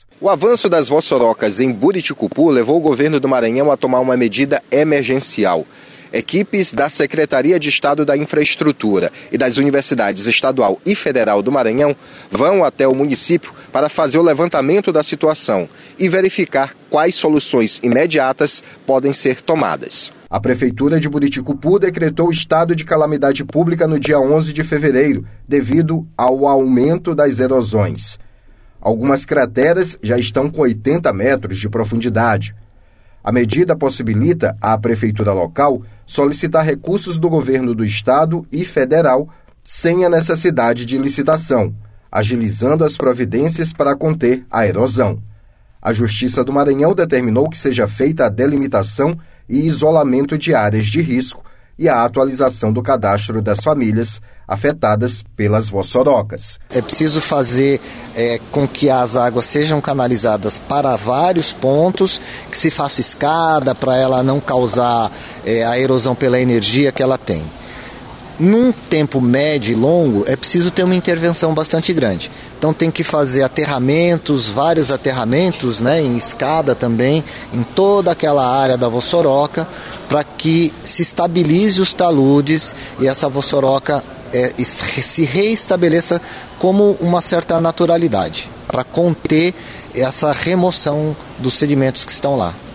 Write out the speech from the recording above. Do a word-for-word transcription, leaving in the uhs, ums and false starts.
O avanço das vossorocas em Buriticupu levou o governo do Maranhão a tomar uma medida emergencial. Equipes da Secretaria de Estado da Infraestrutura e das Universidades Estadual e Federal do Maranhão vão até o município para fazer o levantamento da situação e verificar quais soluções imediatas podem ser tomadas. A Prefeitura de Buriticupu decretou estado de calamidade pública no dia onze de fevereiro, devido ao aumento das erosões. Algumas crateras já estão com oitenta metros de profundidade. A medida possibilita à prefeitura local solicitar recursos do governo do estado e federal sem a necessidade de licitação, agilizando as providências para conter a erosão. A Justiça do Maranhão determinou que seja feita a delimitação e isolamento de áreas de risco e a atualização do cadastro das famílias afetadas pelas vossorocas. É preciso fazer é, com que as águas sejam canalizadas para vários pontos, que se faça escada para ela não causar é, a erosão pela energia que ela tem. Num tempo médio e longo, é preciso ter uma intervenção bastante grande. Então tem que fazer aterramentos, vários aterramentos, né, em escada também, em toda aquela área da vossoroca, para que se estabilize os taludes e essa vossoroca é, se reestabeleça como uma certa naturalidade, para conter essa remoção dos sedimentos que estão lá.